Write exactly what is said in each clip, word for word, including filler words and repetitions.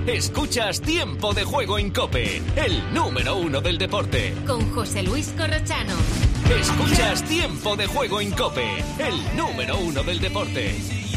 Escuchas Tiempo de Juego en COPE, el número uno del deporte. Con José Luis Corrochano. Escuchas Tiempo de Juego en COPE, el número uno del deporte.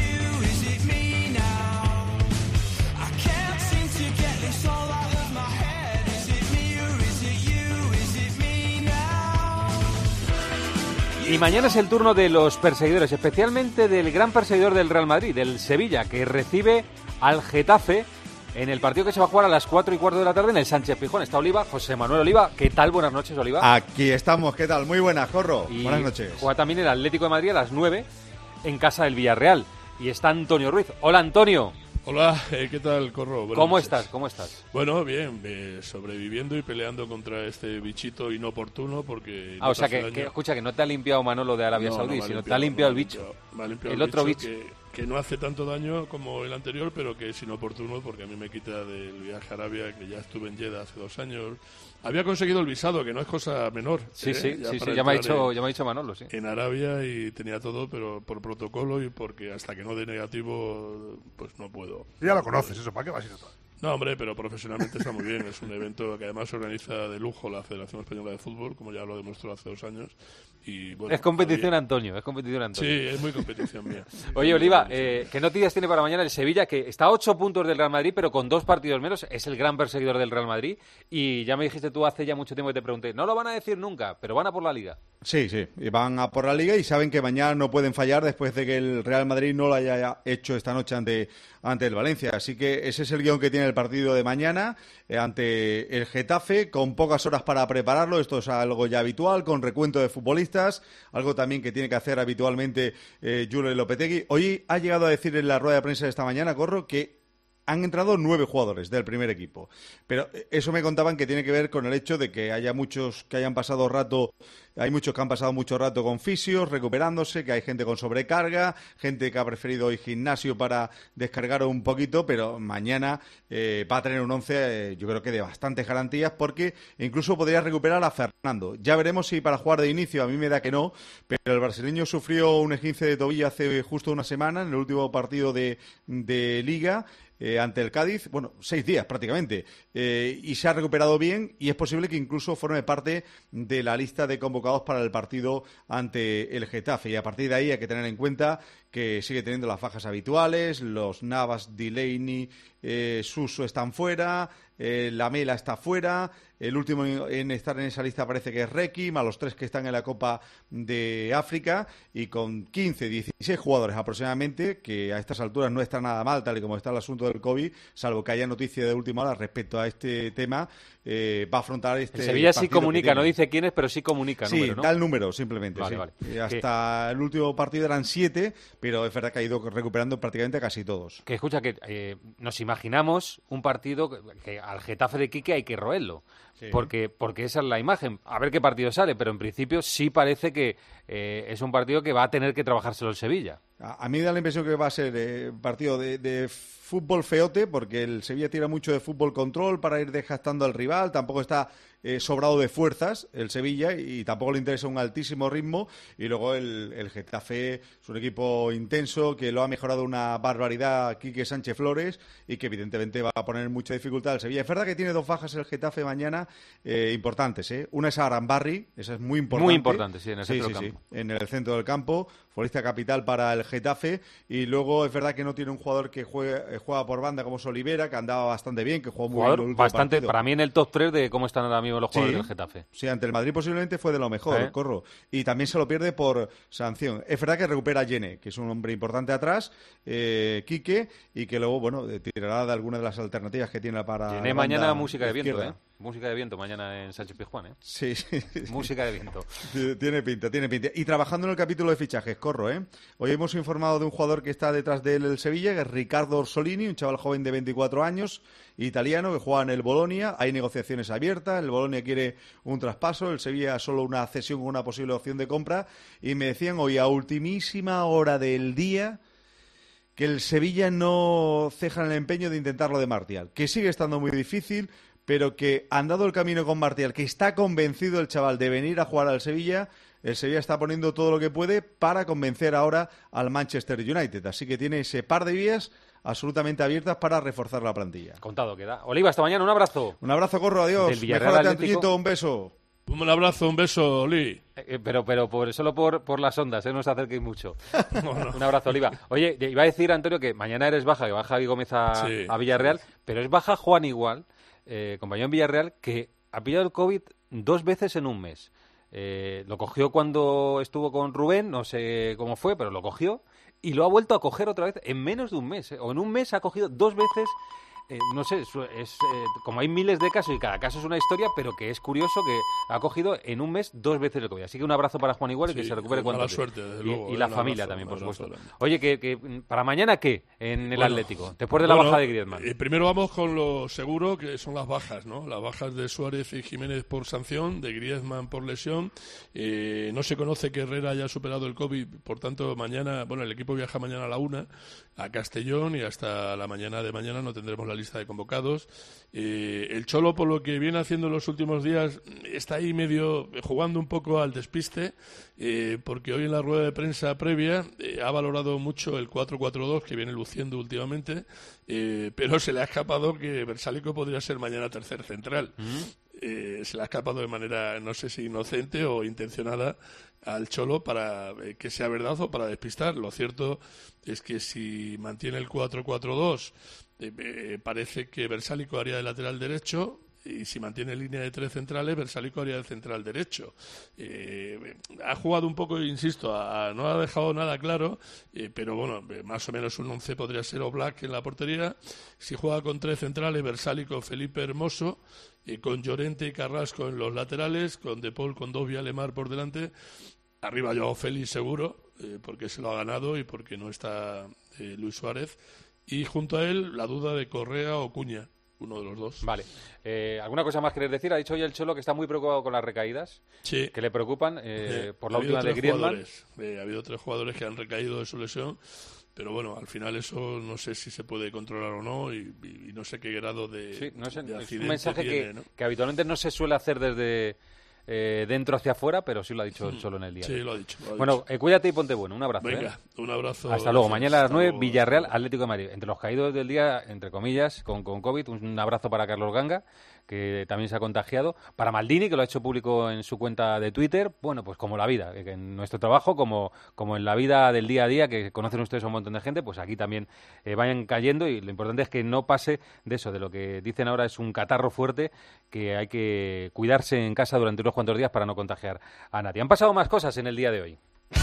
Y mañana es el turno de los perseguidores, especialmente del gran perseguidor del Real Madrid, del Sevilla, que recibe al Getafe en el partido que se va a jugar a las cuatro y cuarto de la tarde en el Sánchez-Pizjuán. Está Oliva, José Manuel Oliva. ¿Qué tal? Buenas noches, Oliva. Aquí estamos, ¿qué tal? Muy buenas, Corro. Y buenas noches. Juega también el Atlético de Madrid a las nueve en casa del Villarreal. Y está Antonio Ruiz. Hola, Antonio. Hola, eh, ¿qué tal, Corro? Buenas ¿Cómo noches. estás? ¿Cómo estás? Bueno, bien, eh, sobreviviendo y peleando contra este bichito inoportuno porque... Ah, o sea, que, que, escucha, que no te ha limpiado Manolo de Arabia no, Saudí, no sino te ha limpiado el bicho. Limpiado, me ha limpiado el, el otro bicho. bicho. Que, que no hace tanto daño como el anterior, pero que es inoportuno porque a mí me quita del viaje a Arabia, que ya estuve en Jeddah hace dos años. Había conseguido el visado, que no es cosa menor. Sí, ¿eh? sí, ya, sí, sí, ya, me ha dicho, en, ya me ha dicho Manolo, sí. En Arabia y tenía todo, pero por protocolo y porque hasta que no dé negativo, pues no puedo. Ya lo conoces, eso, ¿para qué vas a ir a todo? No, hombre, pero profesionalmente está muy bien. Es un evento que además se organiza de lujo la Federación Española de Fútbol, como ya lo demostró hace dos años. Y, bueno, es competición, había... Antonio, es competición, Antonio. Sí, es muy competición mía. Oye, Oliva, eh, ¿qué noticias tiene para mañana el Sevilla? Que está a ocho puntos del Real Madrid, pero con dos partidos menos. Es el gran perseguidor del Real Madrid. Y ya me dijiste tú hace ya mucho tiempo que te pregunté, no lo van a decir nunca, pero van a por la Liga. Sí, sí, van a por la Liga y saben que mañana no pueden fallar después de que el Real Madrid no lo haya hecho esta noche ante, ante el Valencia. Así que ese es el guión que tiene el partido de mañana eh, ante el Getafe, con pocas horas para prepararlo. Esto es algo ya habitual, con recuento de futbolistas, algo también que tiene que hacer habitualmente eh, Julen Lopetegui. Hoy ha llegado a decir en la rueda de prensa de esta mañana, Corro, que han entrado nueve jugadores del primer equipo, pero eso me contaban que tiene que ver con el hecho de que haya muchos que hayan pasado rato, hay muchos que han pasado mucho rato con fisios, recuperándose, que hay gente con sobrecarga, gente que ha preferido hoy gimnasio para descargar un poquito, pero mañana eh, va a tener un once, eh, yo creo que de bastantes garantías, porque incluso podría recuperar a Fernando. Ya veremos si para jugar de inicio, a mí me da que no, pero el brasileño sufrió un esguince de tobillo hace justo una semana en el último partido de, de Liga, Eh, ante el Cádiz, bueno, seis días prácticamente, eh, y se ha recuperado bien y es posible que incluso forme parte de la lista de convocados para el partido ante el Getafe, y a partir de ahí hay que tener en cuenta que sigue teniendo las bajas habituales, los Navas, Delaney, eh, Suso están fuera, eh, Lamela está fuera, el último en estar en esa lista parece que es Requi, más los tres que están en la Copa de África, y con quince, dieciséis jugadores aproximadamente, que a estas alturas no está nada mal tal y como está el asunto del COVID, salvo que haya noticia de última hora respecto a este tema, eh, va a afrontar este el Sevilla sí comunica, no tiene. dice quién es, pero sí comunica sí, número, ¿no? da el número simplemente, vale, sí. Vale. Y hasta que... el último partido eran siete, pero es verdad que ha ido recuperando prácticamente casi todos. Que escucha, que eh, nos imaginamos un partido que, que al Getafe de Quique hay que roerlo, sí. porque, porque esa es la imagen. A ver qué partido sale, pero en principio sí parece que eh, es un partido que va a tener que trabajárselo el Sevilla. A, a mí me da la impresión que va a ser eh, partido de, de fútbol feote, porque el Sevilla tira mucho de fútbol control para ir desgastando al rival, tampoco está eh, sobrado de fuerzas el Sevilla y tampoco le interesa un altísimo ritmo, y luego el, el Getafe es un equipo intenso que lo ha mejorado una barbaridad Quique Sánchez Flores y que evidentemente va a poner mucha dificultad al Sevilla. Es verdad que tiene dos bajas el Getafe mañana eh, importantes, ¿eh? Una es Arambarri, esa es muy importante. Muy importante, sí, en el sí, centro sí, del campo. Sí, en el centro del campo, futbolista capital para el Getafe, y luego es verdad que no tiene un jugador que juegue, juega por banda como es Olivera, que andaba bastante bien, que jugó muy jugador bien. Bastante, partido. Para mí en el top tres de cómo están ahora mismo los jugadores sí, del Getafe. Sí, ante el Madrid posiblemente fue de lo mejor, ¿Eh? Corro. Y también se lo pierde por sanción. Es verdad que recupera a Yene, que es un hombre importante atrás, eh, Quique, y que luego, bueno, tirará de alguna de las alternativas que tiene para... Yene mañana música de viento, izquierda. ¿eh? Música de viento mañana en Sánchez Pizjuán, ¿eh? Sí, sí, sí. Música de viento. Tiene pinta, tiene pinta. Y trabajando en el capítulo de fichajes, Corro, ¿eh? Hoy hemos informado de un jugador que está detrás de él el Sevilla, que es Riccardo Orsolini, un chaval joven de veinticuatro años, italiano, que juega en el Bolonia. Hay negociaciones abiertas, el Bolonia quiere un traspaso, el Sevilla solo una cesión con una posible opción de compra. Y me decían hoy, a ultimísima hora del día, que el Sevilla no ceja en el empeño de intentarlo de Martial, que sigue estando muy difícil, pero que han dado el camino con Martial, que está convencido el chaval de venir a jugar al Sevilla. El Sevilla está poniendo todo lo que puede para convencer ahora al Manchester United. Así que tiene ese par de vías absolutamente abiertas para reforzar la plantilla. Contado queda. Oliva, hasta mañana, un abrazo. Un abrazo, Corro, adiós. Del Villarreal Mejor Atlético. Atlético, un beso. Un abrazo, un beso, Oli. Eh, pero pero por, solo por, por las ondas, ¿eh? No os acerquéis mucho. No, no. Un abrazo, Oliva. Oye, iba a decir, Antonio, que mañana eres baja, que baja Javi Gómez a, Sí. a Villarreal, pero es baja Juan igual, eh, compañero en Villarreal, que ha pillado el COVID dos veces en un mes. Eh, lo cogió cuando estuvo con Rubén, no sé cómo fue, pero lo cogió, y lo ha vuelto a coger otra vez en menos de un mes. ¿eh? O en un mes ha cogido dos veces... Eh, no sé, es, es eh, como hay miles de casos y cada caso es una historia, pero que es curioso que ha cogido en un mes dos veces el COVID. Así que un abrazo para Juan Igual y Sí, que se recupere cuanto mala antes. suerte, desde Y, luego, y eh, la un familia abrazo, también, por un abrazo supuesto. también. Oye, que, que ¿para mañana qué en el Bueno, Atlético? Después de la bueno, baja de Griezmann. eh, primero vamos con lo seguro, que son las bajas, ¿no? Las bajas de Suárez y Jiménez por sanción, de Griezmann por lesión. Eh, no se conoce que Herrera haya superado el COVID, por tanto, mañana, bueno, el equipo viaja mañana a la una a Castellón y hasta la mañana de mañana no tendremos la lista de convocados. Eh, el Cholo, por lo que viene haciendo en los últimos días, está ahí medio jugando un poco al despiste, eh, porque hoy en la rueda de prensa previa eh, ha valorado mucho el cuatro cuatro dos que viene luciendo últimamente, eh, pero se le ha escapado que Versálico podría ser mañana tercer central. Eh, se le ha escapado de manera, no sé si inocente o intencionada, al Cholo para eh, que sea verdad o para despistar. Lo cierto es que si mantiene el cuatro cuatro dos, eh, eh, parece que Versálico haría de lateral derecho, y si mantiene línea de tres centrales, Versálico haría de central derecho. Eh, ha jugado un poco, insisto, a, a, no ha dejado nada claro, eh, pero bueno, eh, más o menos un once podría ser Oblak en la portería. Si juega con tres centrales, Versálico, Felipe Hermoso, y con Llorente y Carrasco en los laterales, con De Paul, con Dobia, Lemar por delante. Arriba Joao Félix seguro, eh, porque se lo ha ganado y porque no está eh, Luis Suárez. Y junto a él, la duda de Correa o Cuña, uno de los dos. Vale. Eh, ¿Alguna cosa más querés decir? Ha dicho hoy el Cholo que está muy preocupado con las recaídas, Sí. que le preocupan eh, Eh, por la ha habido última de tres Griezmann. jugadores, eh, ha habido tres jugadores que han recaído de su lesión, pero bueno, al final eso no sé si se puede controlar o no, y, y- y no sé qué grado de, Sí, no sé, de es accidente un mensaje tiene, que, ¿no? que habitualmente no se suele hacer desde eh, dentro hacia afuera, pero sí lo ha dicho el Cholo en el día. Sí, lo ha dicho. lo ha Bueno, dicho. eh, cuídate y ponte bueno. Un abrazo. Venga, ¿eh? un abrazo. Hasta luego. gracias. Mañana a las Hasta nueve, luego, Villarreal, hasta luego. Atlético de Madrid. Entre los caídos del día, entre comillas, con, con COVID, un abrazo para Carlos Ganga, que también se ha contagiado. Para Maldini, que lo ha hecho público en su cuenta de Twitter. Bueno, pues como la vida, que en nuestro trabajo, como, como en la vida del día a día, que conocen ustedes a un montón de gente, pues aquí también eh, vayan cayendo, y lo importante es que no pase de eso, de lo que dicen ahora es un catarro fuerte, que hay que cuidarse en casa durante unos cuantos días para no contagiar a nadie. Han pasado más cosas en el día de hoy.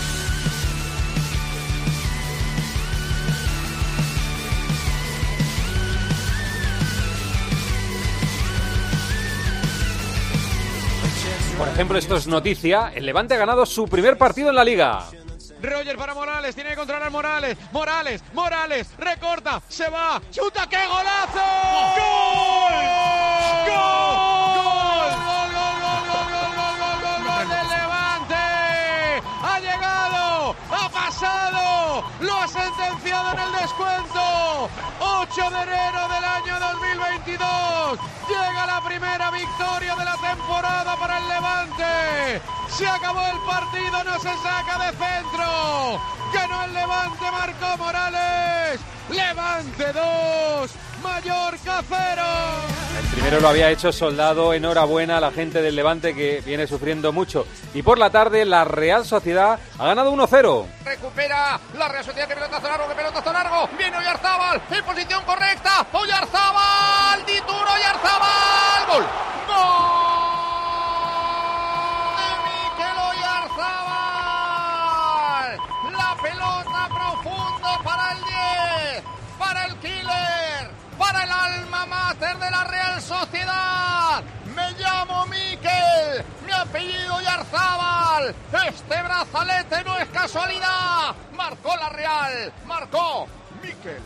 Por ejemplo, esto es noticia. El Levante ha ganado su primer partido en la Liga. Roger para Morales, tiene que controlar Morales, Morales, Morales, recorta, se va, chuta, ¡qué golazo! ¡Gol! ¡Gol! ¡Gol! ¡Gol! ¡Gol! ¡Gol! ¡Gol! ¡Gol! ¡Gol! ¡Gol! ¡Gol del Levante! ¡Ha llegado! ¡Ha pasado! ¡Lo ha sentenciado en el descuento! ocho de enero del año dos mil veintidós. Llega la primera victoria de la temporada para el Levante. Se acabó el partido, no se saca de centro. Ganó el Levante, marcó Morales. Levante dos, Mallorca cero. El primero lo había hecho Soldado. Enhorabuena a la gente del Levante, que viene sufriendo mucho. Y por la tarde la Real Sociedad ha ganado uno cero. Recupera la Real Sociedad, que pelotazo largo, que pelotazo largo. Viene Oyarzábal en posición correcta. Oyarzábal, Dituro Oyarzábal. Gol. Gol de Mikel Oyarzábal. La pelota profundo para el diez, para el killer, para el alma mater de la Real Sociedad. Me llamo Mikel, mi apellido Oyarzábal. Este brazalete no es casualidad. Marcó la Real, marcó Mikel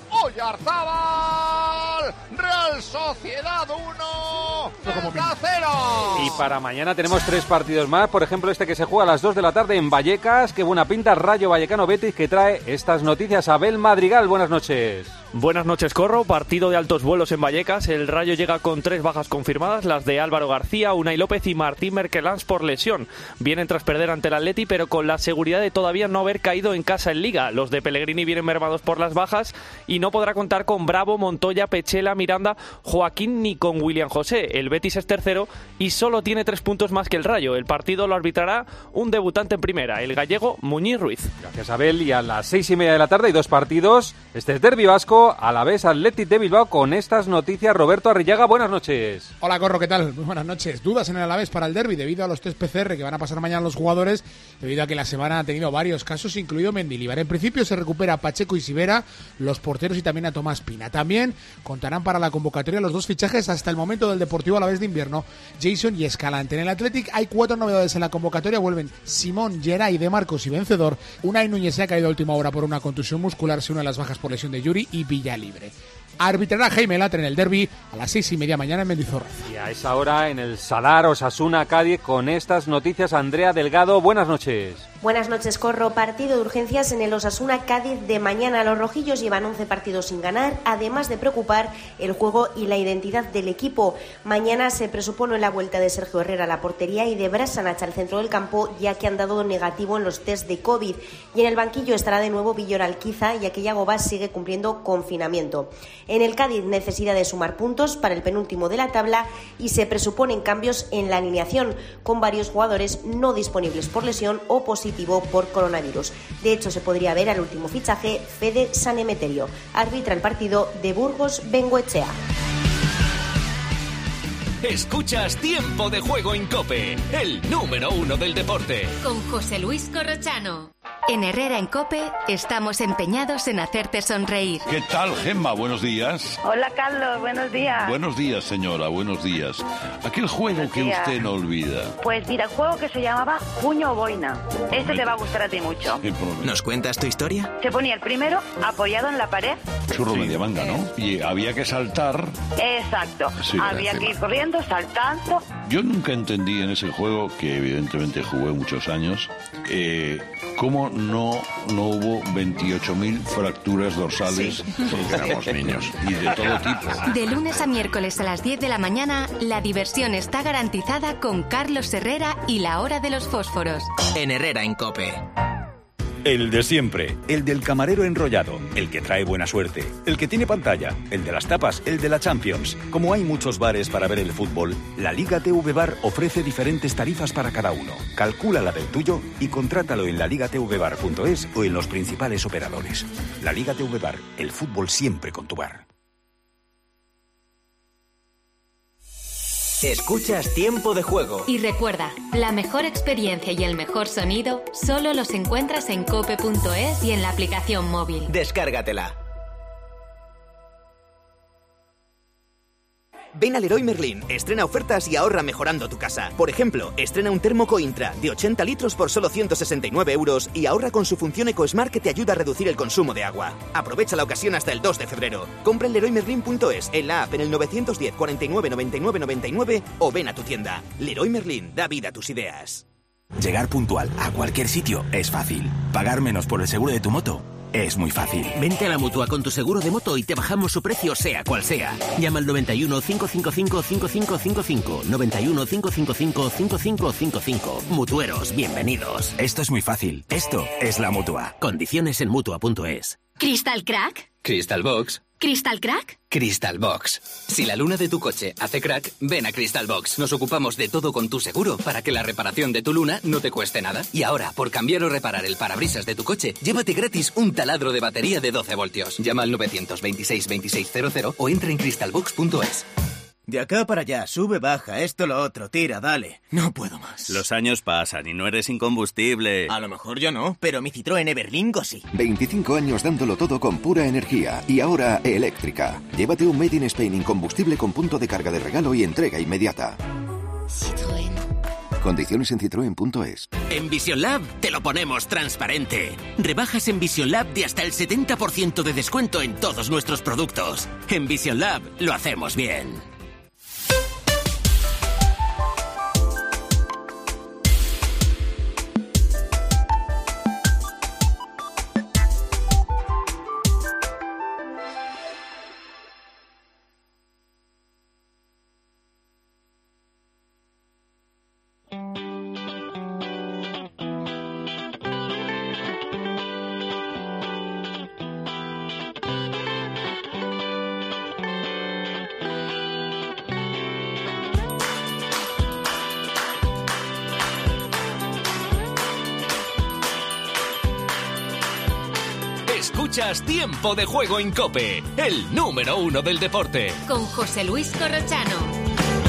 Oyarzábal. Real Sociedad uno, Celta cero. Y para mañana tenemos tres partidos más. Por ejemplo, este que se juega a las dos de la tarde en Vallecas. Qué buena pinta, Rayo Vallecano Betis, que trae estas noticias. Abel Madrigal, buenas noches. Buenas noches, Corro. Partido de altos vuelos en Vallecas. El Rayo llega con tres bajas confirmadas, las de Álvaro García, Unai López y Martín Merkelans por lesión. Vienen tras perder ante el Atleti, pero con la seguridad de todavía no haber caído en casa en Liga. Los de Pellegrini vienen mermados por las bajas y no podrá contar con Bravo, Montoya, Pechela, Miranda, Joaquín ni con William José. El Betis es tercero y solo tiene tres puntos más que el Rayo. El partido lo arbitrará un debutante en primera, el gallego Muñiz Ruiz. Gracias, Abel. Y a las seis y media de la tarde hay dos partidos. Este es Derbi Vasco. Alavés Athletic de Bilbao. Con estas noticias, Roberto Arrillaga, buenas noches. Hola, Corro, ¿qué tal? Muy buenas noches. Dudas en el Alavés para el derbi debido a los test P C R que van a pasar mañana los jugadores, debido a que la semana ha tenido varios casos, incluido Mendilibar. En principio se recupera a Pacheco y Sivera, los porteros, y también a Tomás Pina. También contarán para la convocatoria los dos fichajes hasta el momento del Deportivo Alavés de invierno, Jason y Escalante. En el Athletic hay cuatro novedades en la convocatoria. Vuelven Simón, Geray, De Marcos y Vencedor. Unai Núñez se ha caído a última hora por una contusión muscular, se une a las bajas por lesión de Yuri, y Villalibre. Arbitrará Jaime Latre en el derbi a las seis y media mañana en Mendizorroza. Y a esa hora en el Sadar, Osasuna, Cádiz. Con estas noticias, Andrea Delgado, buenas noches. Buenas noches, Corro. Partido de urgencias en el Osasuna Cádiz de mañana. Los rojillos llevan once partidos sin ganar, además de preocupar el juego y la identidad del equipo. Mañana se presupone la vuelta de Sergio Herrera a la portería y de Brasanac al centro del campo, ya que han dado negativo en los test de COVID. Y en el banquillo estará de nuevo Villor Alquiza, ya que Iago Bas sigue cumpliendo confinamiento. En el Cádiz, necesidad de sumar puntos para el penúltimo de la tabla y se presuponen cambios en la alineación, con varios jugadores no disponibles por lesión o positivo por coronavirus. De hecho, se podría ver al último fichaje, Fede Sanemeterio. Arbitra el partido de Burgos Bengoechea. Escuchas Tiempo de Juego en COPE, el número uno del deporte. Con José Luis Corrochano. En Herrera en COPE estamos empeñados en hacerte sonreír. ¿Qué tal, Gemma? Buenos días. Hola, Carlos. Buenos días. Buenos días, señora. Buenos días. Aquel juego buenos que días. Usted no olvida. Pues mira, el juego que se llamaba Puño o Boina. Este te va a gustar a ti mucho. ¿Nos cuentas tu historia? Se ponía el primero apoyado en la pared. Churro sí. media manga, ¿no? Y había que saltar. Exacto. Sí, había que ir corriendo, saltando. Yo nunca entendí en ese juego, que evidentemente jugué muchos años, eh, cómo no, no hubo veintiocho mil fracturas dorsales, sí. porque éramos niños, y de todo tipo. De lunes a miércoles a las diez de la mañana, la diversión está garantizada con Carlos Herrera y la hora de los fósforos. En Herrera en COPE. El de siempre, el del camarero enrollado, el que trae buena suerte, el que tiene pantalla, el de las tapas, el de la Champions. Como hay muchos bares para ver el fútbol, la Liga T V Bar ofrece diferentes tarifas para cada uno. Calcula la del tuyo y contrátalo en la liga t v bar punto es o en los principales operadores. La Liga T V Bar, el fútbol siempre con tu bar. Escuchas Tiempo de Juego. Y recuerda, la mejor experiencia y el mejor sonido solo los encuentras en cope punto es y en la aplicación móvil. Descárgatela. Ven a Leroy Merlin, estrena ofertas y ahorra mejorando tu casa. Por ejemplo, estrena un termo Cointra de ochenta litros por solo ciento sesenta y nueve euros y ahorra con su función EcoSmart que te ayuda a reducir el consumo de agua. Aprovecha la ocasión hasta el dos de febrero. Compra en leroy merlin punto es, en la app, en el nueve diez, cuarenta y nueve, noventa y nueve, noventa y nueve o ven a tu tienda. Leroy Merlin, da vida a tus ideas. Llegar puntual a cualquier sitio es fácil. Pagar menos por el seguro de tu moto es muy fácil. Vente a la Mutua con tu seguro de moto y te bajamos su precio sea cual sea. Llama al noventa y uno, cinco cinco cinco, cinco cinco cinco cinco. noventa y uno, cinco cinco cinco, cinco cinco cinco cinco. Mutueros, bienvenidos. Esto es muy fácil. Esto es la Mutua. Condiciones en Mutua punto es. ¿Crystal Crack? Crystal Box. ¿Crystal Crack? Crystal Box. Si la luna de tu coche hace crack, ven a Crystal Box. Nos ocupamos de todo con tu seguro para que la reparación de tu luna no te cueste nada. Y ahora, por cambiar o reparar el parabrisas de tu coche, llévate gratis un taladro de batería de doce voltios. Llama al nueve dos seis, veintiséis cero cero o entra en crystal box punto es. De acá para allá, sube, baja, esto, lo otro, tira, dale. No puedo más. Los años pasan y no eres incombustible. A lo mejor yo no, pero mi Citroën Everlingo sí. veinticinco años dándolo todo con pura energía y ahora eléctrica. Llévate un Made in Spain incombustible con punto de carga de regalo y entrega inmediata. Citroën. Condiciones en citroen punto es. En Vision Lab te lo ponemos transparente. Rebajas en Vision Lab de hasta el setenta por ciento de descuento en todos nuestros productos. En Vision Lab lo hacemos bien. Escuchas Tiempo de Juego en COPE, el número uno del deporte. Con José Luis Corrochano.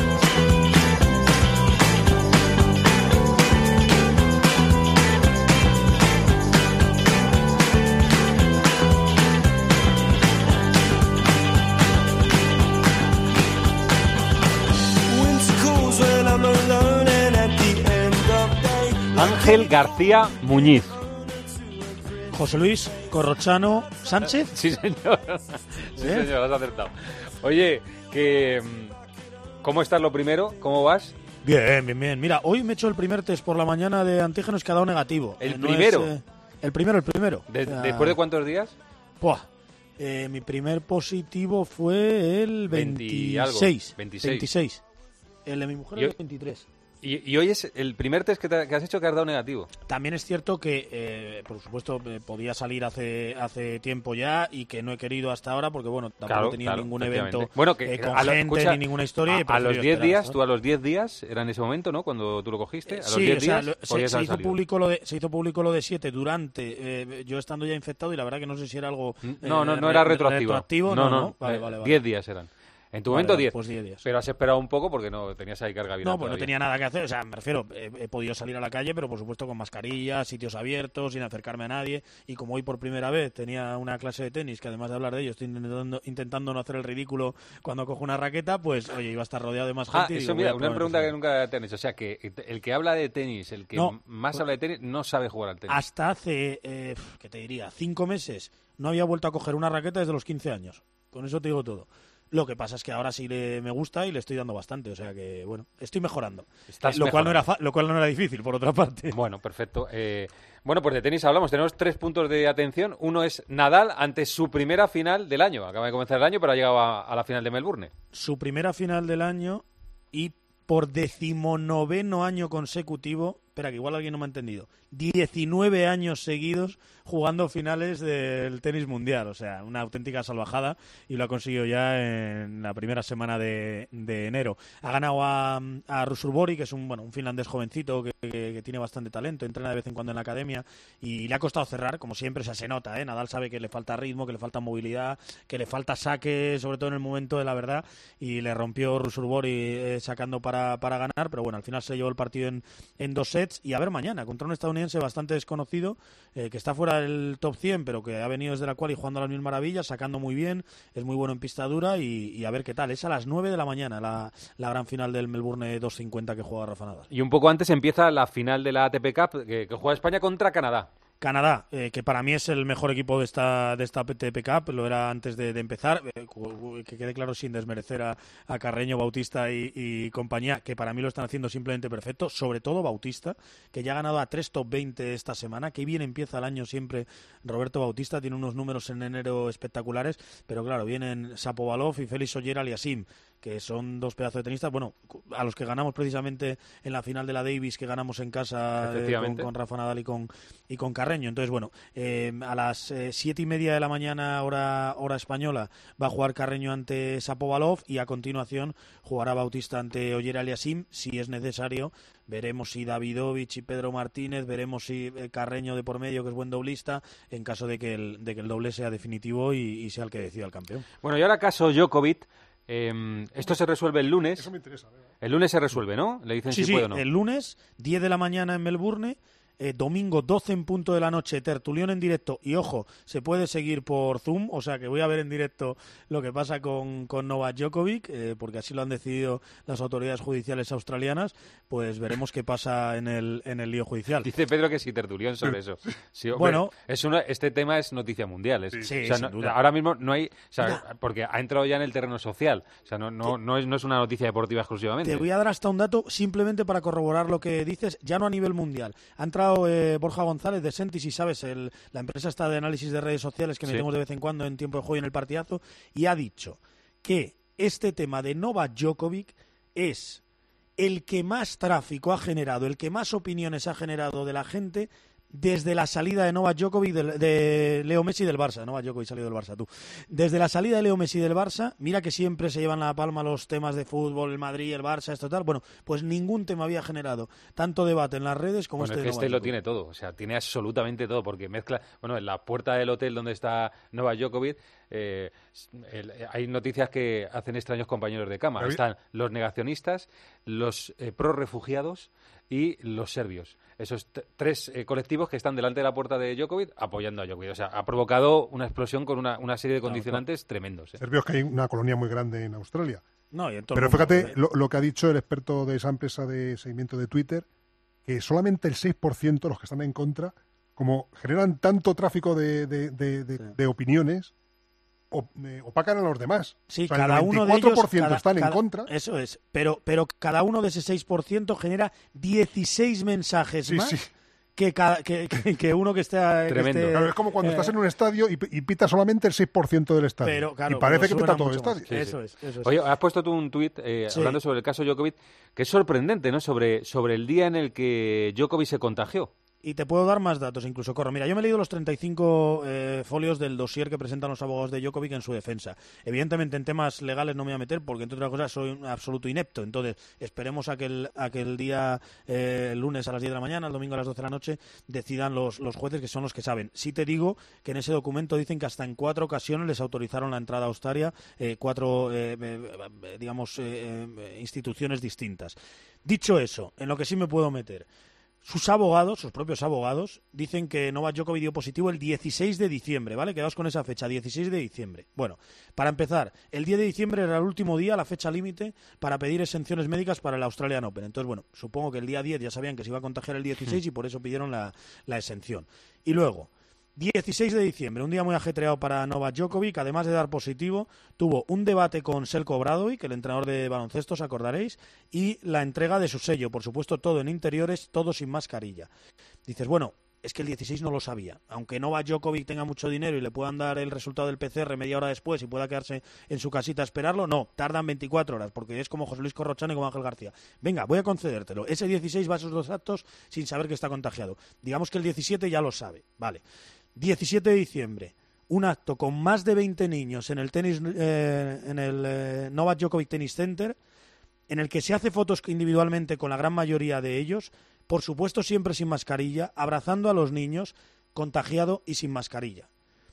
Ángel García Muñiz. José Luis Corrochano Sánchez. Sí, señor. Sí, ¿Eh? señor, has acertado. Oye, que ¿cómo estás lo primero? ¿Cómo vas? Bien, bien, bien. Mira, hoy me he hecho el primer test por la mañana de antígenos que ha dado negativo. ¿El eh, no primero? Es, eh, el primero, el primero. De, uh, ¿Después de cuántos días? Buah. Eh, mi primer positivo fue el veintiséis. veintiséis. veintiséis. El de mi mujer es el veintitrés. Y, y hoy es el primer test que, te, que has hecho que has dado negativo. También es cierto que, eh, por supuesto, eh, podía salir hace hace tiempo ya y que no he querido hasta ahora porque, bueno, tampoco claro, tenía claro, ningún evento bueno, que, eh, con a lo, gente escucha, ni ninguna historia. A, y a los diez días, ¿no? tú a los diez días, era en ese momento, ¿no? Cuando tú lo cogiste, a los sí, diez o sea, días lo, se, se, hizo público lo de, se hizo público lo de siete durante, eh, yo estando ya infectado y la verdad que no sé si era algo... Eh, no, no, no era retroactivo. retroactivo. No, No, no, no. Vale, vale, vale. diez días eran. En tu vale, momento vale, diez, pues diez días. Pero has esperado un poco porque no tenías ahí carga viral. No, pues no tenía nada que hacer, o sea, me refiero, he, he podido salir a la calle, pero por supuesto con mascarilla, sitios abiertos, sin acercarme a nadie, y como hoy por primera vez tenía una clase de tenis, que además de hablar de ello, estoy intentando, intentando no hacer el ridículo cuando cojo una raqueta, pues, oye, iba a estar rodeado de más gente. Ah, y eso digo, mira, una pregunta que nunca te han hecho, o sea, que el que habla de tenis, el que no, más habla de tenis, no sabe jugar al tenis. Hasta hace, eh, ¿qué te diría?, cinco meses, no había vuelto a coger una raqueta desde los quince años, con eso te digo todo. Lo que pasa es que ahora sí le, me gusta y le estoy dando bastante, o sea que, bueno, estoy mejorando. Estás eh, lo, mejorando. Cual no era fa- lo cual no era difícil, por otra parte. Bueno, perfecto. Eh, bueno, pues de tenis hablamos. Tenemos tres puntos de atención. Uno es Nadal ante su primera final del año. Acaba de comenzar el año, pero ha llegado a, a la final de Melbourne. Su primera final del año y por decimonoveno año consecutivo... Espera, que igual alguien no me ha entendido. diecinueve años seguidos jugando finales del tenis mundial. O sea, una auténtica salvajada y lo ha conseguido ya en la primera semana de, de enero. Ha ganado a, a Ruusuvuori, que es un, bueno, un finlandés jovencito que, que, que tiene bastante talento, entrena de vez en cuando en la academia y le ha costado cerrar, como siempre. O sea, se nota, ¿eh? Nadal sabe que le falta ritmo, que le falta movilidad, que le falta saque, sobre todo en el momento de la verdad, y le rompió Ruusuvuori eh, sacando para, para ganar, pero bueno, al final se llevó el partido en, en dos sets. Y a ver mañana, contra un estadounidense bastante desconocido, eh, que está fuera del top cien, pero que ha venido desde la cual y jugando a las mil maravillas, sacando muy bien, es muy bueno en pista dura y, y a ver qué tal. Es a las nueve de la mañana la, la gran final del Melbourne doscientos cincuenta que juega Rafa Nadal. Y un poco antes empieza la final de la A T P Cup, que, que juega España contra Canadá. Canadá, eh, que para mí es el mejor equipo de esta de esta A T P Cup, lo era antes de, de empezar, eh, que quede claro sin desmerecer a, a Carreño, Bautista y, y compañía, que para mí lo están haciendo simplemente perfecto, sobre todo Bautista, que ya ha ganado a tres top veinte esta semana, que bien empieza el año siempre Roberto Bautista, tiene unos números en enero espectaculares, pero claro, vienen Shapovalov y Félix Auger-Aliassime, que son dos pedazos de tenistas, bueno, a los que ganamos precisamente en la final de la Davis, que ganamos en casa eh, con, con Rafa Nadal y con, y con Carreño. Entonces, bueno, eh, a las eh, siete y media de la mañana, hora, hora española, va a jugar Carreño ante Shapovalov y a continuación jugará Bautista ante Auger-Aliassime, si es necesario. Veremos si Davidovich y Pedro Martínez, veremos si eh, Carreño de por medio, que es buen doblista, en caso de que el, de que el doble sea definitivo y, y sea el que decida el campeón. Bueno, y ahora caso Djokovic. Eh, esto se resuelve el lunes. Eso me interesa. ¿Verdad? El lunes se resuelve, ¿no? Le dicen sí, si sí, puede o no. El lunes, diez de la mañana en Melbourne. Eh, domingo doce en punto de la noche, tertulión en directo y ojo, se puede seguir por Zoom, o sea que voy a ver en directo lo que pasa con, con Novak Djokovic, eh, porque así lo han decidido las autoridades judiciales australianas, pues veremos qué pasa en el, en el lío judicial. Dice Pedro que sí, tertulión sobre eso. Sí, hombre, bueno, es una, este tema es noticia mundial. Es, sí, o sí, sea, sin no, duda. Ahora mismo no hay, o sea, Mira, porque ha entrado ya en el terreno social, o sea, no, no, no, es, no es una noticia deportiva exclusivamente. Te voy a dar hasta un dato simplemente para corroborar lo que dices, ya no a nivel mundial. Ha entrado eh, Borja González de Sentis, y sabes, el, la empresa está de análisis de redes sociales que sí. metemos de vez en cuando en tiempo de juego y en el partidazo, y ha dicho que este tema de Novak Djokovic es el que más tráfico ha generado, el que más opiniones ha generado de la gente desde la salida de Novak Djokovic, de, de Leo Messi del Barça. Novak Djokovic salió del Barça, tú. Desde la salida de Leo Messi del Barça, mira que siempre se llevan la palma los temas de fútbol, el Madrid, el Barça, esto tal. Bueno, pues ningún tema había generado tanto debate en las redes como bueno, este es que de este Novak lo Djokovic. tiene todo, o sea, tiene absolutamente todo, porque mezcla, bueno, en la puerta del hotel donde está Novak Djokovic, eh, el, hay noticias que hacen extraños compañeros de cama. Están los negacionistas, los eh, pro-refugiados y los serbios. Esos t- tres eh, colectivos que están delante de la puerta de Djokovic apoyando a Djokovic. O sea, ha provocado una explosión con una, una serie de condicionantes claro, claro. tremendos. ¿eh? Serbios, que hay una colonia muy grande en Australia. No, y en todo Pero el mundo, fíjate ¿eh? lo, lo que ha dicho el experto de esa empresa de seguimiento de Twitter, que solamente el seis por ciento de los que están en contra, como generan tanto tráfico de, de, de, de, sí. de opiniones, o, eh, opacan a los demás. Sí, o sea, cada el uno de veinticuatro por ciento ellos están cada, en contra. Eso es, pero, pero cada uno de ese seis por ciento genera dieciséis mensajes sí, más. Sí. Que, cada, que, que, que uno que esté... Tremendo. Que esté, claro, es como cuando eh, estás en un estadio y, y pita solamente el seis por ciento del estadio. Pero, claro, y parece que pita todo el más. estadio. Sí, eso, sí. Es, eso es. Oye, has puesto tú un tuit eh, sí. hablando sobre el caso Djokovic, que es sorprendente, ¿no? Sobre, sobre el día en el que Djokovic se contagió. Y te puedo dar más datos, incluso, Corro. Mira, yo me he leído los treinta y cinco eh, folios del dossier que presentan los abogados de Djokovic en su defensa. Evidentemente, en temas legales no me voy a meter porque, entre otras cosas, soy un absoluto inepto. Entonces, esperemos a que el, a que el día eh, el lunes a las diez de la mañana, el domingo a las doce de la noche, decidan los, los jueces, que son los que saben. Sí te digo que en ese documento dicen que hasta en cuatro ocasiones les autorizaron la entrada a Australia, eh, cuatro, eh, eh, digamos, eh, eh, instituciones distintas. Dicho eso, en lo que sí me puedo meter... Sus abogados, sus propios abogados, dicen que Novak Djokovic dio positivo el dieciséis de diciembre, ¿vale? Quedaos con esa fecha, dieciséis de diciembre. Bueno, para empezar, el diez de diciembre era el último día, la fecha límite, para pedir exenciones médicas para el Australian Open. Entonces, bueno, supongo que el día diez ya sabían que se iba a contagiar el dieciséis y por eso pidieron la, la exención. Y luego... dieciséis de diciembre, un día muy ajetreado para Novak Djokovic, además de dar positivo, tuvo un debate con Željko Obradović, el entrenador de baloncesto, os acordaréis, y la entrega de su sello, por supuesto todo en interiores, todo sin mascarilla. Dices, bueno, es que el dieciséis no lo sabía, aunque Novak Djokovic tenga mucho dinero y le puedan dar el resultado del P C R media hora después y pueda quedarse en su casita a esperarlo, no, tardan veinticuatro horas, porque es como José Luis Corrochano y como Ángel García. Venga, voy a concedértelo, ese dieciséis va a esos dos actos sin saber que está contagiado. Digamos que el diecisiete ya lo sabe, vale. diecisiete de diciembre, un acto con más de veinte niños en el tenis, eh, en el eh, Novak Djokovic Tennis Center, en el que se hace fotos individualmente con la gran mayoría de ellos, por supuesto siempre sin mascarilla, abrazando a los niños, contagiado y sin mascarilla.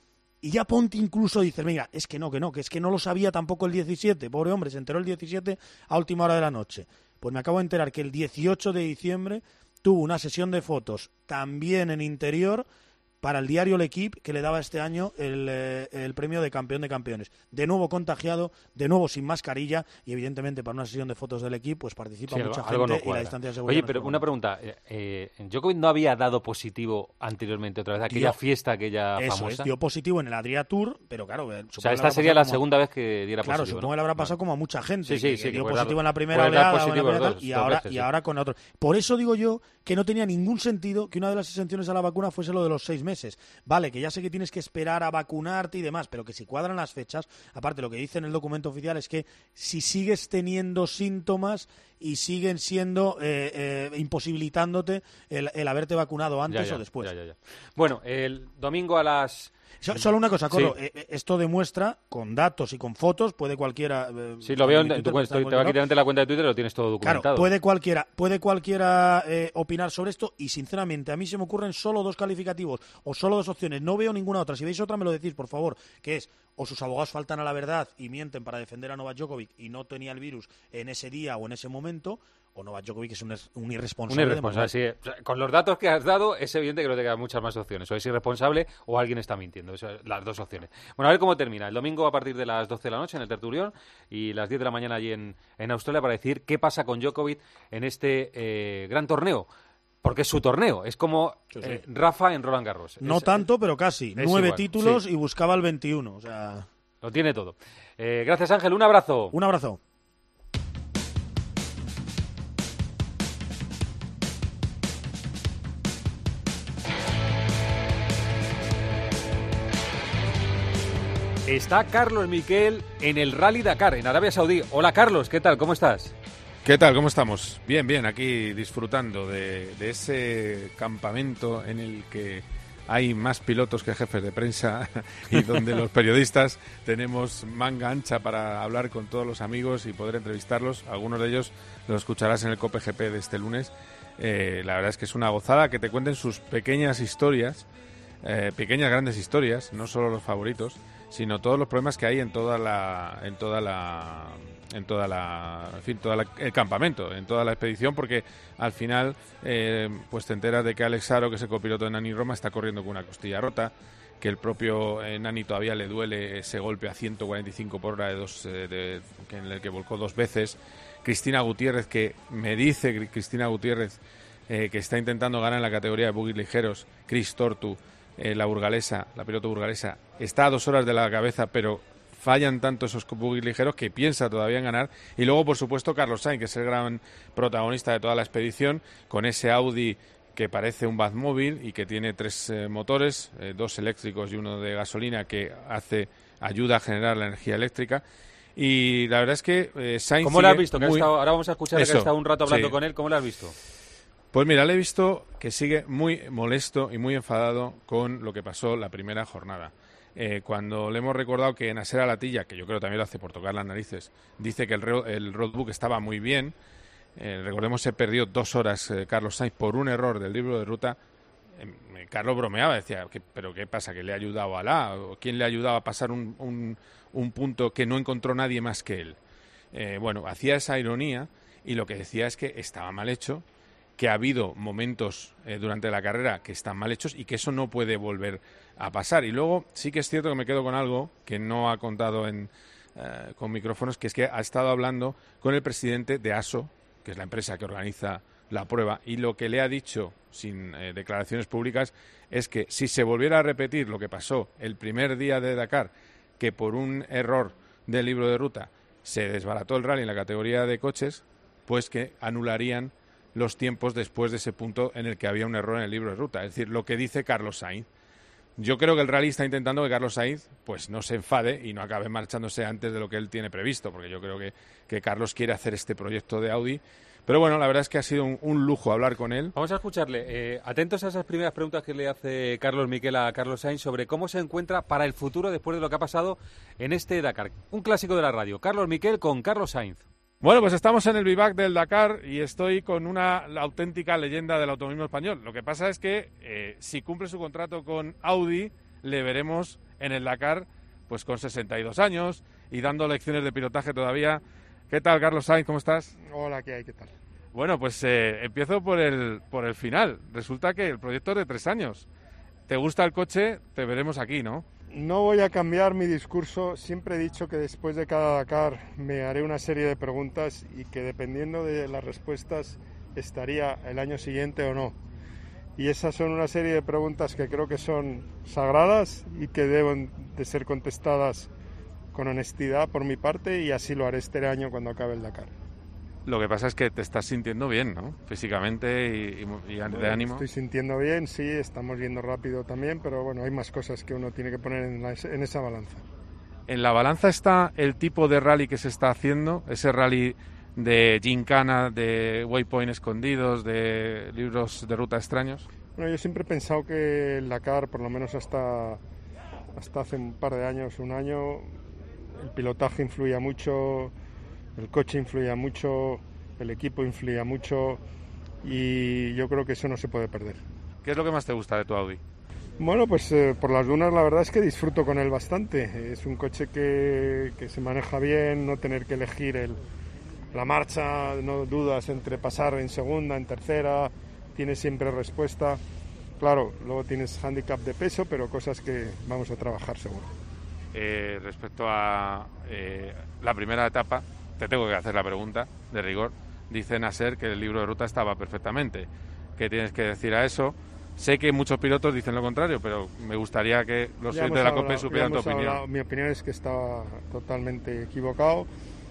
Y ya Ponte incluso dice, mira, es que no, que no, que es que no lo sabía tampoco el diecisiete, pobre hombre, se enteró el diecisiete a última hora de la noche. Pues me acabo de enterar que el dieciocho de diciembre tuvo una sesión de fotos también en interior para el diario L'Equipe, que le daba este año el, eh, el premio de campeón de campeones. De nuevo contagiado, de nuevo sin mascarilla, y evidentemente para una sesión de fotos del L'Equipe pues participa sí, mucha gente no y la distancia de seguridad. Oye, pero no una pregunta, eh, ¿Djokovic no había dado positivo anteriormente otra vez, aquella dio, fiesta, aquella eso famosa? Eso es, dio positivo en el Adria Tour, pero claro... O sea, esta sería la como, segunda vez que diera claro, positivo, Claro, supongo ¿no? que le habrá pasado como a mucha gente, sí, sí, que, sí, que que dio dar, positivo en la primera oleada dos, en la primera dos, y, ahora, veces, y ahora con otro. Por eso digo yo que no tenía ningún sentido que una de las exenciones a la vacuna fuese lo de los seis meses. Vale, que ya sé que tienes que esperar a vacunarte y demás, pero que si cuadran las fechas, aparte lo que dice en el documento oficial es que si sigues teniendo síntomas y siguen siendo eh, eh, imposibilitándote el, el haberte vacunado antes ya, ya, o después. Ya, ya, ya. Bueno, el domingo a las... Solo una cosa, Corro, sí. eh, esto demuestra, con datos y con fotos, puede cualquiera... Eh, sí, lo veo en Twitter, tu cuenta, te va aquí delante la cuenta de Twitter, lo tienes todo documentado. Claro, puede cualquiera, puede cualquiera eh, opinar sobre esto y, sinceramente, a mí se me ocurren solo dos calificativos o solo dos opciones, no veo ninguna otra. Si veis otra, me lo decís, por favor, que es o sus abogados faltan a la verdad y mienten para defender a Novak Djokovic y no tenía el virus en ese día o en ese momento, o Novak Djokovic es un, un irresponsable. Un irresponsable, sí. O sea, con los datos que has dado, es evidente que no te quedan muchas más opciones. O es irresponsable o alguien está mintiendo. Eso es las dos opciones. Bueno, a ver cómo termina. El domingo a partir de las doce de la noche en el Tertulión y las diez de la mañana allí en, en Australia para decir qué pasa con Djokovic en este eh, gran torneo. Porque es su torneo. Es como sí, sí. Eh, Rafa en Roland Garros. No es, tanto, pero casi. Nueve igual, títulos sí. y buscaba el veintiuno. O sea... Lo tiene todo. Eh, gracias, Ángel. Un abrazo. Un abrazo. Está Carlos Miquel en el Rally Dakar, en Arabia Saudí. Hola, Carlos, ¿qué tal? ¿Cómo estás? ¿Qué tal? ¿Cómo estamos? Bien, bien, aquí disfrutando de, de ese campamento en el que hay más pilotos que jefes de prensa y donde los periodistas tenemos manga ancha para hablar con todos los amigos y poder entrevistarlos. Algunos de ellos los escucharás en el Cope G P de este lunes. Eh, la verdad es que es una gozada que te cuenten sus pequeñas historias, eh, pequeñas grandes historias, no solo los favoritos, sino todos los problemas que hay en toda la, en toda la, en toda la, en fin, toda la, el campamento, en toda la expedición, porque al final, eh, pues te enteras de que Alex Saro, que es el copiloto de Nani Roma, está corriendo con una costilla rota, que el propio eh, Nani todavía le duele ese golpe a ciento cuarenta y cinco por hora de dos, eh, de, que en el que volcó dos veces. Cristina Gutiérrez, que me dice Cristina Gutiérrez eh, que está intentando ganar en la categoría de buggies ligeros. Cris Tortu, eh, la burgalesa, la piloto burgalesa, está a dos horas de la cabeza, pero fallan tanto esos buggies ligeros que piensa todavía en ganar. Y luego, por supuesto, Carlos Sainz, que es el gran protagonista de toda la expedición, con ese Audi que parece un Batmóvil y que tiene tres eh, motores, eh, dos eléctricos y uno de gasolina, que hace ayuda a generar la energía eléctrica. Y la verdad es que eh, Sainz ¿Cómo lo has visto? Que muy... ha estado, ahora vamos a escuchar Eso, que ha estado un rato hablando sí. con él. ¿Cómo lo has visto? Pues mira, le he visto que sigue muy molesto y muy enfadado con lo que pasó la primera jornada. Eh, cuando le hemos recordado que Nasser Al-Attiyah, que yo creo también lo hace por tocar las narices, dice que el, re- el roadbook estaba muy bien. Eh, recordemos, se perdió dos horas eh, Carlos Sainz por un error del libro de ruta. Eh, Carlos bromeaba, decía, ¿qué, ¿pero qué pasa? ¿Que le ha ayudado a Alá? ¿O quién le ha ayudado a pasar un, un, un punto que no encontró nadie más que él? Eh, bueno, hacía esa ironía y lo que decía es que estaba mal hecho, que ha habido momentos eh, durante la carrera que están mal hechos y que eso no puede volver a pasar. Y luego sí que es cierto que me quedo con algo que no ha contado en, eh, con micrófonos, que es que ha estado hablando con el presidente de A S O, que es la empresa que organiza la prueba, y lo que le ha dicho sin eh, declaraciones públicas es que si se volviera a repetir lo que pasó el primer día de Dakar, que por un error del libro de ruta se desbarató el rally en la categoría de coches, pues que anularían los tiempos después de ese punto en el que había un error en el libro de ruta. Es decir, lo que dice Carlos Sainz. Yo creo que el rally está intentando que Carlos Sainz pues no se enfade y no acabe marchándose antes de lo que él tiene previsto, porque yo creo que, que Carlos quiere hacer este proyecto de Audi. Pero bueno, la verdad es que ha sido un, un lujo hablar con él. Vamos a escucharle. Eh, atentos a esas primeras preguntas que le hace Carlos Miquel a Carlos Sainz sobre cómo se encuentra para el futuro después de lo que ha pasado en este Dakar. Un clásico de la radio. Carlos Miquel con Carlos Sainz. Bueno, pues estamos en el vivac del Dakar y estoy con una la auténtica leyenda del automovilismo español. Lo que pasa es que eh, si cumple su contrato con Audi, le veremos en el Dakar pues con sesenta y dos años y dando lecciones de pilotaje todavía. ¿Qué tal, Carlos Sainz? ¿Cómo estás? Hola, ¿qué hay? ¿Qué tal? Bueno, pues eh, empiezo por el, por el final. Resulta que el proyecto es de tres años. ¿Te gusta el coche? Te veremos aquí, ¿no? No voy a cambiar mi discurso. Siempre he dicho que después de cada Dakar me haré una serie de preguntas y que dependiendo de las respuestas estaría el año siguiente o no. Y esas son una serie de preguntas que creo que son sagradas y que deben de ser contestadas con honestidad por mi parte, y así lo haré este año cuando acabe el Dakar. Lo que pasa es que te estás sintiendo bien, ¿no? Físicamente y, y, y de bueno, ánimo. Estoy sintiendo bien, sí, estamos yendo rápido también, pero bueno, hay más cosas que uno tiene que poner en, la, en esa balanza. En la balanza está el tipo de rally que se está haciendo, ese rally de gincana, de waypoint escondidos, de libros de ruta extraños. Bueno, yo siempre he pensado que el Dakar, por lo menos hasta, hasta hace un par de años, un año, el pilotaje influía mucho, el coche influía mucho, el equipo influía mucho, y yo creo que eso no se puede perder. ¿Qué es lo que más te gusta de tu Audi? Bueno, pues eh, por las dunas la verdad es que disfruto con él bastante. Es un coche que, que se maneja bien, no tener que elegir el, la marcha, no dudas entre pasar en segunda, en tercera, tienes siempre respuesta. Claro, luego tienes handicap de peso, pero cosas que vamos a trabajar seguro. Eh, respecto a eh, la primera etapa, te tengo que hacer la pregunta de rigor. Dice Nasser que el libro de ruta estaba perfectamente. ¿Qué tienes que decir a eso? Sé que muchos pilotos dicen lo contrario, pero me gustaría que los oyentes de la COPE supieran tu opinión. Hablado, mi opinión es que estaba totalmente equivocado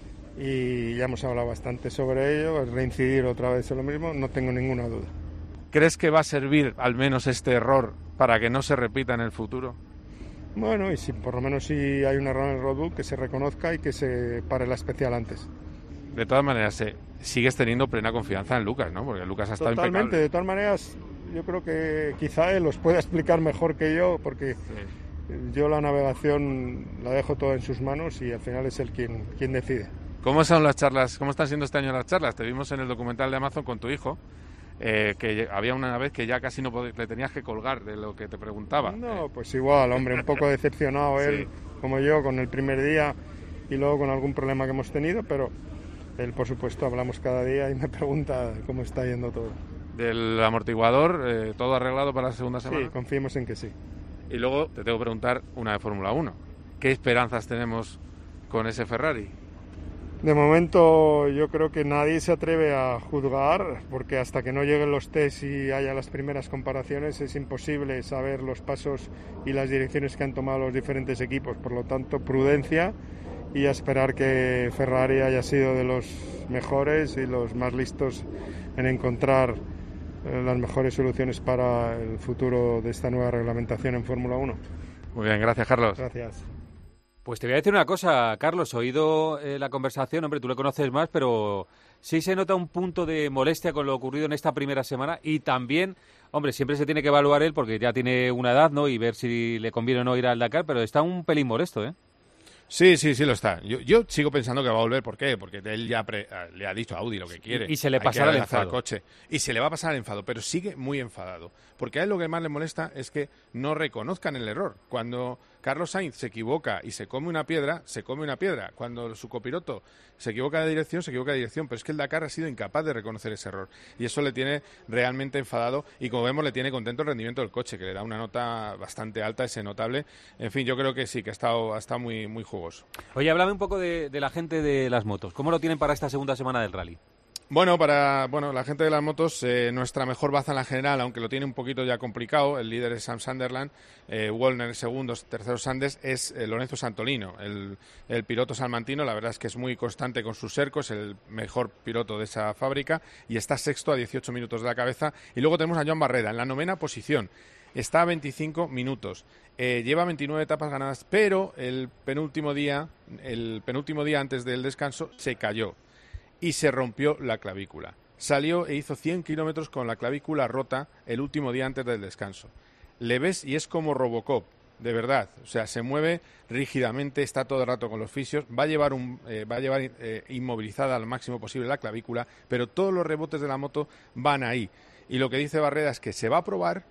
y ya hemos hablado bastante sobre ello. Reincidir otra vez en lo mismo, no tengo ninguna duda. ¿Crees que va a servir al menos este error para que no se repita en el futuro? Bueno, y si por lo menos si hay un error en el roadbook, que se reconozca y que se pare la especial antes. de todas maneras, eh, sigues teniendo plena confianza en Lucas, ¿no? Porque Lucas ha estado Totalmente, impecable. de todas maneras, yo creo que quizá él los pueda explicar mejor que yo, porque sí. yo la navegación la dejo toda en sus manos y al final es él quien, quien decide. ¿Cómo son las charlas? ¿Cómo están siendo este año las charlas? Te vimos en el documental de Amazon con tu hijo, eh, que había una vez que ya casi no pod- le tenías que colgar de lo que te preguntaba. No, pues igual, hombre, un poco decepcionado sí. él, como yo, con el primer día y luego con algún problema que hemos tenido, pero él, por supuesto, hablamos cada día y me pregunta cómo está yendo todo. Del amortiguador, eh, ¿todo arreglado para la segunda semana? Sí, confiemos en que sí. Y luego te tengo que preguntar una de Fórmula uno. ¿Qué esperanzas tenemos con ese Ferrari? De momento yo creo que nadie se atreve a juzgar, porque hasta que no lleguen los test y haya las primeras comparaciones es imposible saber los pasos y las direcciones que han tomado los diferentes equipos. Por lo tanto, prudencia y a esperar que Ferrari haya sido de los mejores y los más listos en encontrar eh, las mejores soluciones para el futuro de esta nueva reglamentación en Fórmula uno. Muy bien, gracias, Carlos. Gracias. Pues te voy a decir una cosa, Carlos, he oído eh, la conversación, hombre, tú le conoces más, pero sí se nota un punto de molestia con lo ocurrido en esta primera semana y también, hombre, siempre se tiene que evaluar él porque ya tiene una edad, ¿no? Y ver si le conviene o no ir al Dakar, pero está un pelín molesto, ¿eh? Sí, sí, sí lo está. Yo, yo sigo pensando que va a volver. ¿Por qué? Porque él ya pre, le ha dicho a Audi lo que quiere. Y se le Hay pasará que el enfado. el coche. Y se le va a pasar el enfado, pero sigue muy enfadado. Porque a él lo que más le molesta es que no reconozcan el error. Cuando Carlos Sainz se equivoca y se come una piedra, se come una piedra. Cuando su copiloto se equivoca de dirección, se equivoca de dirección. Pero es que el Dakar ha sido incapaz de reconocer ese error. Y eso le tiene realmente enfadado. Y como vemos, le tiene contento el rendimiento del coche, que le da una nota bastante alta, ese notable. En fin, yo creo que sí, que ha estado, ha estado muy, muy jugoso. Oye, háblame un poco de, de la gente de las motos. ¿Cómo lo tienen para esta segunda semana del rally? Bueno, para bueno la gente de las motos, eh, nuestra mejor baza en la general, aunque lo tiene un poquito ya complicado, el líder es Sam Sunderland, eh, Wallner segundo, tercero Sandes, es eh, Lorenzo Santolino, el, el piloto salmantino. La verdad es que es muy constante con sus cercos, el mejor piloto de esa fábrica, y está sexto a dieciocho minutos de la cabeza. Y luego tenemos a Joan Barreda en la novena posición. Está a veinticinco minutos, eh, lleva veintinueve etapas ganadas, pero el penúltimo día, el penúltimo día antes del descanso se cayó y se rompió la clavícula. Salió e hizo cien kilómetros con la clavícula rota el último día antes del descanso. Le ves y es como Robocop, de verdad. O sea, se mueve rígidamente, está todo el rato con los fisios, va a llevar, un, eh, va a llevar eh, inmovilizada al máximo posible la clavícula, pero todos los rebotes de la moto van ahí. Y lo que dice Barreda es que se va a probar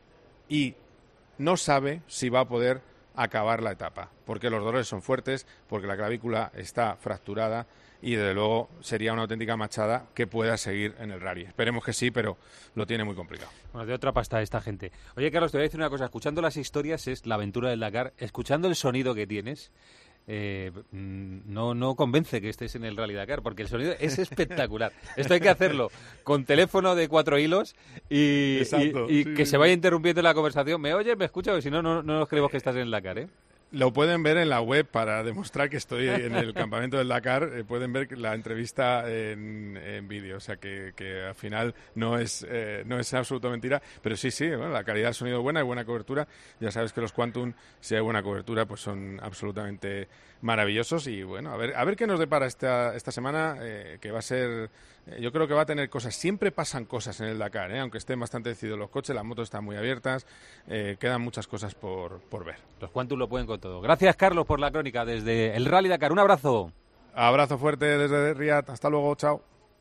y no sabe si va a poder acabar la etapa, porque los dolores son fuertes, porque la clavícula está fracturada y desde luego sería una auténtica machada que pueda seguir en el rally. Esperemos que sí, pero lo tiene muy complicado. Bueno, de otra pasta esta gente. Oye, Carlos, te voy a decir una cosa. Escuchando las historias es la aventura del Dakar. Escuchando el sonido que tienes, eh, no, no convence que estés en el Rally Dakar, porque el sonido es espectacular. Esto hay que hacerlo con teléfono de cuatro hilos y, Exacto, y, y sí, que sí. se vaya interrumpiendo la conversación. ¿Me oyes? ¿Me escuchas? Si no, no, no nos creemos que estás en el Dakar, ¿eh? Lo pueden ver en la web para demostrar que estoy en el campamento del Dakar. Eh, pueden ver la entrevista en, en vídeo, o sea que, que al final no es eh, no es absoluta mentira, pero sí, sí, bueno, la calidad del sonido es buena, hay buena cobertura. Ya sabes que los Quantum, si hay buena cobertura, pues son absolutamente maravillosos. Y bueno, a ver a ver qué nos depara esta, esta semana, eh, que va a ser... Eh, yo creo que va a tener cosas. Siempre pasan cosas en el Dakar, ¿eh? Aunque estén bastante decididos los coches, las motos están muy abiertas, eh, quedan muchas cosas por, por ver. Los Quantum lo pueden con todo. Gracias, Carlos, por la crónica desde el Rally Dakar. Un abrazo. Abrazo fuerte desde Riyadh. Hasta luego. Chao.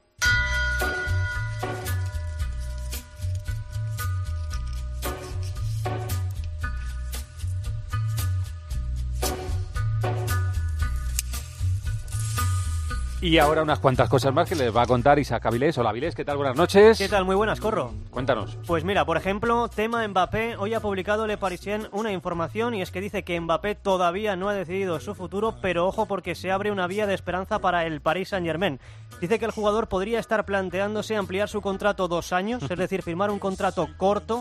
Y ahora unas cuantas cosas más que les va a contar Isaac Avilés. Hola, Avilés, ¿qué tal? Buenas noches. ¿Qué tal? Muy buenas, Corro. Cuéntanos. Pues mira, por ejemplo, tema Mbappé. Hoy ha publicado Le Parisien una información y es que dice que Mbappé todavía no ha decidido su futuro, pero ojo porque se abre una vía de esperanza para el Paris Saint-Germain. Dice que el jugador podría estar planteándose ampliar su contrato dos años, es decir, firmar un contrato corto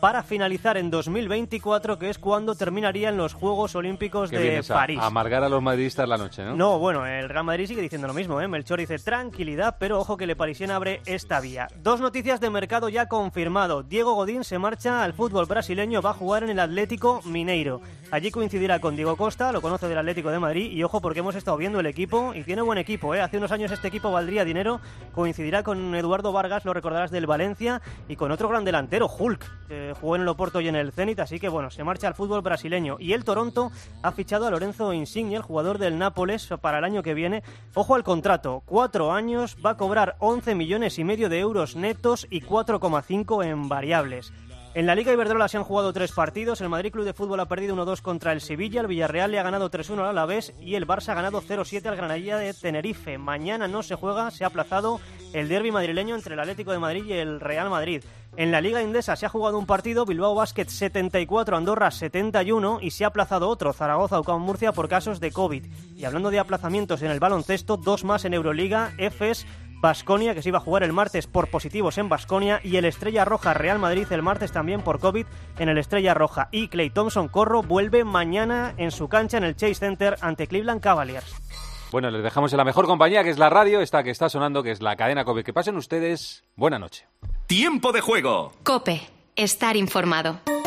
para finalizar en dos mil veinticuatro, que es cuando terminarían los Juegos Olímpicos de París. A amargar a los madridistas la noche, ¿no? No, bueno, el Real Madrid sigue diciendo lo mismo, ¿eh? Melchor dice tranquilidad, pero ojo que Le Parisien abre esta vía. Dos noticias de mercado ya confirmado. Diego Godín se marcha al fútbol brasileño, va a jugar en el Atlético Mineiro. Allí coincidirá con Diego Costa, lo conoce del Atlético de Madrid, y ojo porque hemos estado viendo el equipo y tiene buen equipo, ¿eh? Hace unos años este equipo valdría dinero, coincidirá con Eduardo Vargas, lo recordarás, del Valencia, y con otro gran delantero, Hulk, que jugó en el Oporto y en el Zenit, así que bueno, se marcha al fútbol brasileño. Y el Toronto ha fichado a Lorenzo Insigne, el jugador del Nápoles, para el año que viene. Ojo al contrato, cuatro años, va a cobrar once millones y medio de euros netos y cuatro coma cinco en variables. En la Liga Iberdrola se han jugado tres partidos. El Madrid Club de Fútbol ha perdido uno dos contra el Sevilla, el Villarreal le ha ganado tres uno al Alavés y el Barça ha ganado cero siete al Granadilla de Tenerife. Mañana no se juega, se ha aplazado el derbi madrileño entre el Atlético de Madrid y el Real Madrid. En la Liga Endesa se ha jugado un partido, Bilbao Basket setenta y cuatro, Andorra setenta y uno, y se ha aplazado otro, Zaragoza U C A M Murcia, por casos de COVID. Y hablando de aplazamientos en el baloncesto, dos más en Euroliga, Efes Baskonia, que se iba a jugar el martes por positivos en Baskonia, y el Estrella Roja Real Madrid el martes también por COVID en el Estrella Roja. Y Klay Thompson Corro vuelve mañana en su cancha en el Chase Center ante Cleveland Cavaliers. Bueno, les dejamos en la mejor compañía, que es la radio, esta que está sonando, que es la cadena COPE. Que pasen ustedes buena noche. Tiempo de juego. COPE. Estar informado.